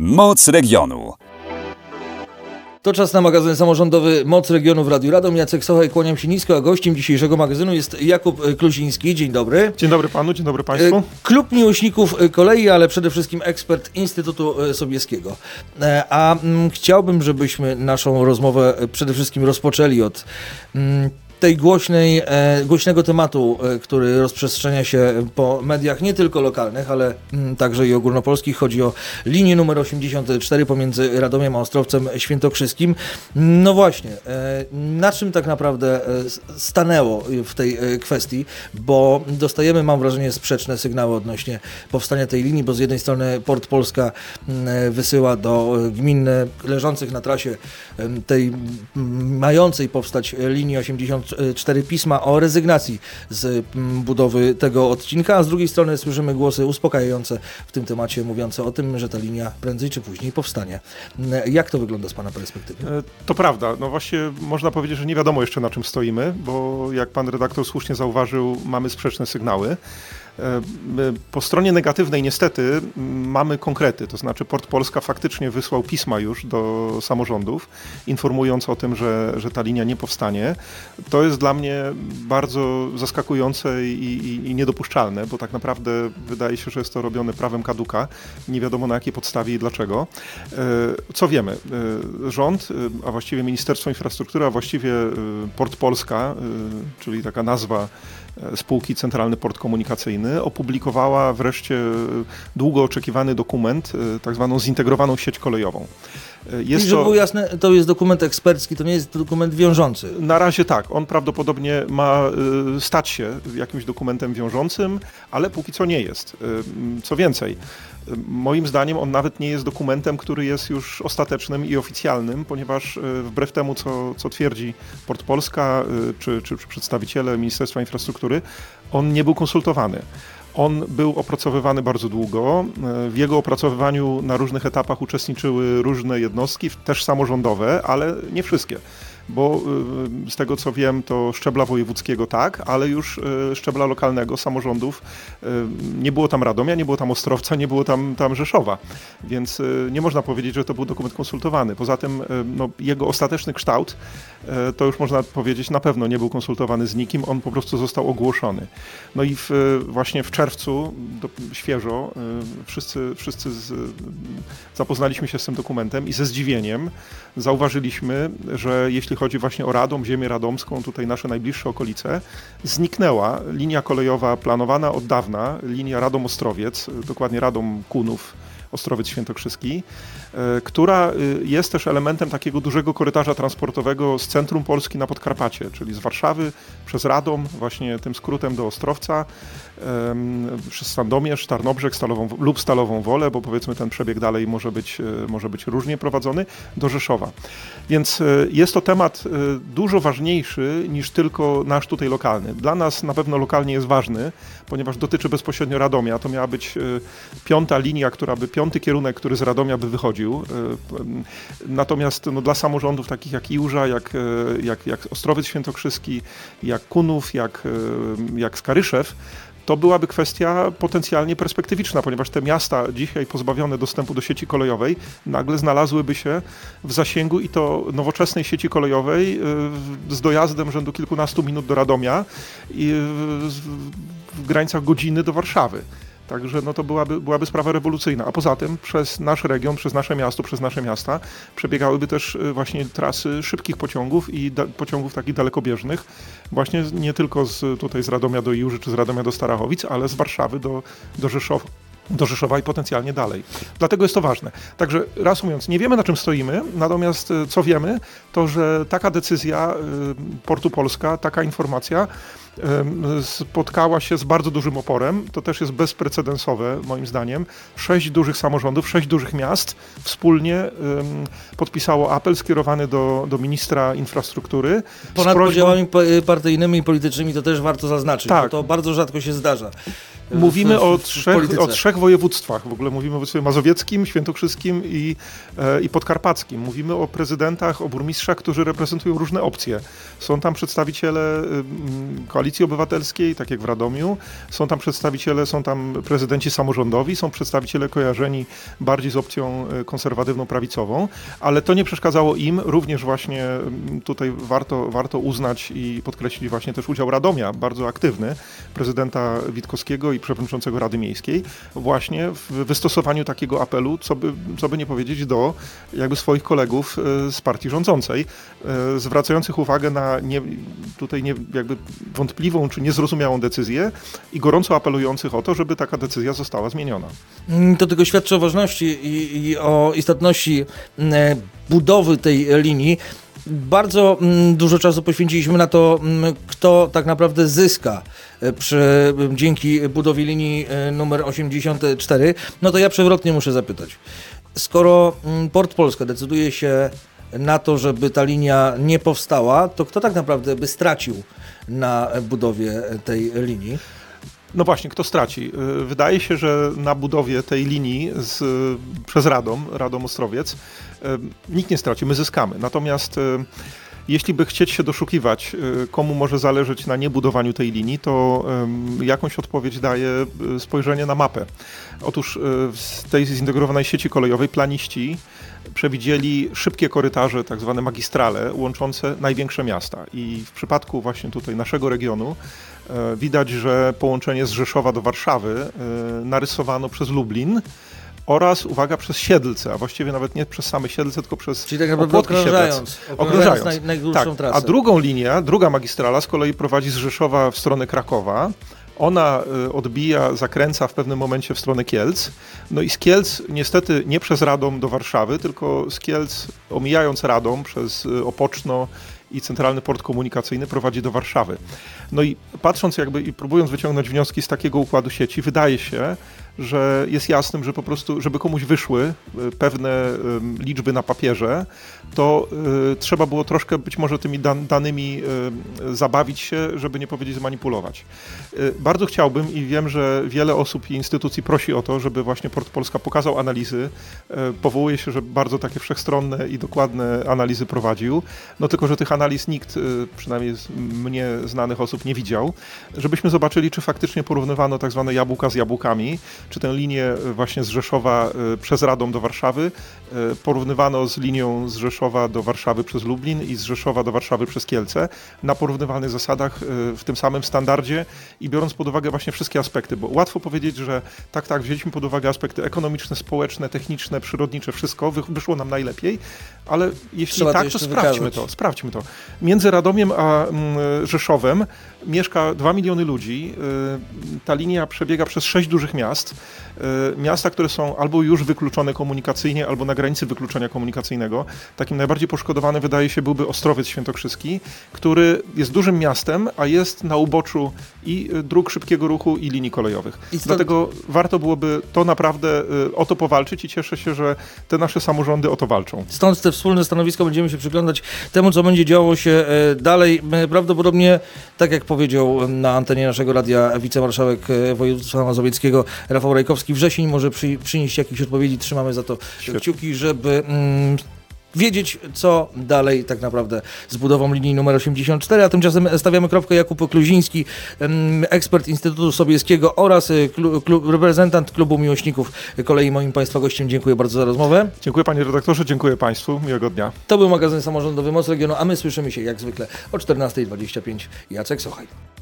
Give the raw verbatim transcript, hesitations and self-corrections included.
Moc regionu. To czas na magazyn samorządowy Moc Regionu w Radiu Radom. Jacek Socha, kłaniam się nisko, a gościem dzisiejszego magazynu jest Jakub Kluziński. Dzień dobry. Dzień dobry panu, dzień dobry państwu. Klub miłośników kolei, ale przede wszystkim ekspert Instytutu Sobieskiego. A mm, chciałbym, żebyśmy naszą rozmowę przede wszystkim rozpoczęli od mm, tej głośnej, e, głośnego tematu, e, który rozprzestrzenia się po mediach nie tylko lokalnych, ale m, także i ogólnopolskich. Chodzi o linię numer osiemdziesiąt cztery pomiędzy Radomiem a Ostrowcem Świętokrzyskim. No właśnie, e, na czym tak naprawdę e, stanęło w tej e, kwestii, bo dostajemy, mam wrażenie, sprzeczne sygnały odnośnie powstania tej linii, bo z jednej strony Port Polska m, wysyła do gmin leżących na trasie m, tej m, mającej powstać linii osiemdziesiąt cztery pisma o rezygnacji z budowy tego odcinka, a z drugiej strony słyszymy głosy uspokajające w tym temacie, mówiące o tym, że ta linia prędzej czy później powstanie. Jak to wygląda z pana perspektywy? To prawda. No właśnie można powiedzieć, że nie wiadomo jeszcze, na czym stoimy, bo jak pan redaktor słusznie zauważył, mamy sprzeczne sygnały. Po stronie negatywnej niestety mamy konkrety, to znaczy Port Polska faktycznie wysłał pisma już do samorządów, informując o tym, że, że ta linia nie powstanie. To jest dla mnie bardzo zaskakujące i, i, i niedopuszczalne, bo tak naprawdę wydaje się, że jest to robione prawem kaduka. Nie wiadomo na jakiej podstawie i dlaczego. Co wiemy? Rząd, a właściwie Ministerstwo Infrastruktury, a właściwie Port Polska, czyli taka nazwa spółki Centralny Port Komunikacyjny, opublikowała wreszcie długo oczekiwany dokument, tak zwaną zintegrowaną sieć kolejową. Jest I żeby to, było jasne, to jest dokument ekspercki, to nie jest dokument wiążący. Na razie tak, on prawdopodobnie ma stać się jakimś dokumentem wiążącym, ale póki co nie jest. Co więcej, moim zdaniem on nawet nie jest dokumentem, który jest już ostatecznym i oficjalnym, ponieważ wbrew temu, co, co twierdzi Port Polska czy, czy, czy przedstawiciele Ministerstwa Infrastruktury, on nie był konsultowany. On był opracowywany bardzo długo. W jego opracowywaniu na różnych etapach uczestniczyły różne jednostki, też samorządowe, ale nie wszystkie. Bo z tego co wiem, to szczebla wojewódzkiego tak, ale już szczebla lokalnego, samorządów, nie było tam Radomia, nie było tam Ostrowca, nie było tam, tam Rzeszowa. Więc nie można powiedzieć, że to był dokument konsultowany. Poza tym no, jego ostateczny kształt, to już można powiedzieć, na pewno nie był konsultowany z nikim, on po prostu został ogłoszony. No i w, właśnie w czerwcu, do, świeżo, wszyscy, wszyscy z, zapoznaliśmy się z tym dokumentem i ze zdziwieniem zauważyliśmy, że jeśli chodzi właśnie o Radom, ziemię radomską, tutaj nasze najbliższe okolice, zniknęła linia kolejowa planowana od dawna, linia Radom-Ostrowiec, dokładnie Radom-Kunów, Ostrowiec Świętokrzyski, która jest też elementem takiego dużego korytarza transportowego z centrum Polski na Podkarpacie, czyli z Warszawy przez Radom, właśnie tym skrótem do Ostrowca, przez Sandomierz, Tarnobrzeg Stalową, lub Stalową Wolę, bo powiedzmy ten przebieg dalej może być, może być różnie prowadzony, do Rzeszowa. Więc jest to temat dużo ważniejszy niż tylko nasz tutaj lokalny. Dla nas na pewno lokalnie jest ważny, ponieważ dotyczy bezpośrednio Radomia. To miała być piąta linia, która by, piąty kierunek, który z Radomia by wychodził. Natomiast no, dla samorządów takich jak Iłża, jak, jak, jak Ostrowiec Świętokrzyski, jak Kunów, jak, jak Skaryszew, to byłaby kwestia potencjalnie perspektywiczna, ponieważ te miasta dzisiaj pozbawione dostępu do sieci kolejowej nagle znalazłyby się w zasięgu i to nowoczesnej sieci kolejowej z dojazdem rzędu kilkunastu minut do Radomia i w granicach godziny do Warszawy. Także no to byłaby, byłaby sprawa rewolucyjna. A poza tym przez nasz region, przez nasze miasto, przez nasze miasta przebiegałyby też właśnie trasy szybkich pociągów i da, pociągów takich dalekobieżnych. Właśnie nie tylko z, tutaj z Radomia do Iłży czy z Radomia do Starachowic, ale z Warszawy do, do Rzeszowa. do Rzeszowa i potencjalnie dalej. Dlatego jest to ważne. Także reasumując, nie wiemy, na czym stoimy, natomiast co wiemy, to że taka decyzja Portu Polska, taka informacja spotkała się z bardzo dużym oporem. To też jest bezprecedensowe, moim zdaniem. Sześć dużych samorządów, sześć dużych miast wspólnie podpisało apel skierowany do, do ministra infrastruktury. Ponad prośbą... podziałami partyjnymi i politycznymi to też warto zaznaczyć, tak. bo to bardzo rzadko się zdarza. Mówimy w, w, o, w trzech, o trzech województwach. W ogóle mówimy o województwie mazowieckim, świętokrzyskim i, e, i podkarpackim. Mówimy o prezydentach, o burmistrzach, którzy reprezentują różne opcje. Są tam przedstawiciele y, Koalicji Obywatelskiej, tak jak w Radomiu. Są tam przedstawiciele, są tam prezydenci samorządowi, są przedstawiciele kojarzeni bardziej z opcją konserwatywną, prawicową, ale to nie przeszkadzało im. Również właśnie tutaj warto, warto uznać i podkreślić właśnie też udział Radomia, bardzo aktywny, prezydenta Witkowskiego i przewodniczącego Rady Miejskiej, właśnie w wystosowaniu takiego apelu, co by, co by nie powiedzieć, do jakby swoich kolegów z partii rządzącej, zwracających uwagę na nie, tutaj nie, jakby wątpliwą czy niezrozumiałą decyzję i gorąco apelujących o to, żeby taka decyzja została zmieniona. To tylko świadczy o ważności i, i o istotności budowy tej linii. Bardzo dużo czasu poświęciliśmy na to, kto tak naprawdę zyska przy, dzięki budowie linii numer osiemdziesiąt cztery. No to ja przewrotnie muszę zapytać. Skoro Port Polska decyduje się na to, żeby ta linia nie powstała, to kto tak naprawdę by stracił na budowie tej linii? No właśnie, kto straci? Wydaje się, że na budowie tej linii z, przez Radom, Radom Ostrowiec, nikt nie straci, my zyskamy. Natomiast jeśli by chcieć się doszukiwać, komu może zależeć na niebudowaniu tej linii, to jakąś odpowiedź daje spojrzenie na mapę. Otóż w tej zintegrowanej sieci kolejowej planiści przewidzieli szybkie korytarze, tak zwane magistrale, łączące największe miasta. I w przypadku właśnie tutaj naszego regionu e, widać, że połączenie z Rzeszowa do Warszawy e, narysowano przez Lublin oraz, uwaga, przez Siedlce, a właściwie nawet nie przez same Siedlce, tylko przez Czyli tak naprawdę okrążając, okrążając naj, najdłuższą tak, trasę. A drugą linię, druga magistrala z kolei prowadzi z Rzeszowa w stronę Krakowa. Ona odbija, zakręca w pewnym momencie w stronę Kielc. No i z Kielc niestety nie przez Radom do Warszawy, tylko z Kielc omijając Radom przez Opoczno i Centralny Port Komunikacyjny prowadzi do Warszawy. No i patrząc jakby i próbując wyciągnąć wnioski z takiego układu sieci, wydaje się, że jest jasnym, że po prostu, żeby komuś wyszły pewne liczby na papierze, to y, trzeba było troszkę być może tymi dan- danymi y, zabawić się, żeby nie powiedzieć zmanipulować. Y, bardzo chciałbym i wiem, że wiele osób i instytucji prosi o to, żeby właśnie Port Polska pokazał analizy. Y, powołuje się, że bardzo takie wszechstronne i dokładne analizy prowadził. No tylko, że tych analiz nikt, y, przynajmniej z mnie znanych osób, nie widział. Żebyśmy zobaczyli, czy faktycznie porównywano tak zwane jabłka z jabłkami, czy tę linię właśnie z Rzeszowa y, przez Radom do Warszawy y, porównywano z linią z Rzeszowa do Warszawy przez Lublin i z Rzeszowa do Warszawy przez Kielce na porównywalnych zasadach y, w tym samym standardzie i biorąc pod uwagę właśnie wszystkie aspekty, bo łatwo powiedzieć, że tak, tak, wzięliśmy pod uwagę aspekty ekonomiczne, społeczne, techniczne, przyrodnicze, wszystko, wy, wyszło nam najlepiej, ale jeśli Trzeba tak, to, to sprawdźmy to, sprawdźmy to. Między Radomiem a mm, Rzeszowem mieszka dwa miliony ludzi, y, ta linia przebiega przez sześć dużych miast, miasta, które są albo już wykluczone komunikacyjnie, albo na granicy wykluczenia komunikacyjnego. Takim najbardziej poszkodowany wydaje się byłby Ostrowiec Świętokrzyski, który jest dużym miastem, a jest na uboczu i dróg szybkiego ruchu i linii kolejowych. I stąd... Dlatego warto byłoby to naprawdę o to powalczyć i cieszę się, że te nasze samorządy o to walczą. Stąd te wspólne stanowisko będziemy się przyglądać temu, co będzie działo się dalej. Prawdopodobnie, tak jak powiedział na antenie naszego radia wicemarszałek województwa mazowieckiego Rafał Rajkowski, wrzesień może przy, przynieść jakieś odpowiedzi. Trzymamy za to Świetnie. kciuki, żeby mm, wiedzieć, co dalej tak naprawdę z budową linii numer osiemdziesiąt cztery, a tymczasem stawiamy kropkę. Jakub Kluziński, ekspert Instytutu Sobieskiego oraz klub, klub, reprezentant Klubu Miłośników Kolei, moim Państwa gościem. Dziękuję bardzo za rozmowę. Dziękuję panie redaktorze, dziękuję Państwu, miłego dnia. To był magazyn samorządowy Moc Regionu, a my słyszymy się jak zwykle o czternasta dwadzieścia pięć. Jacek Sochaj.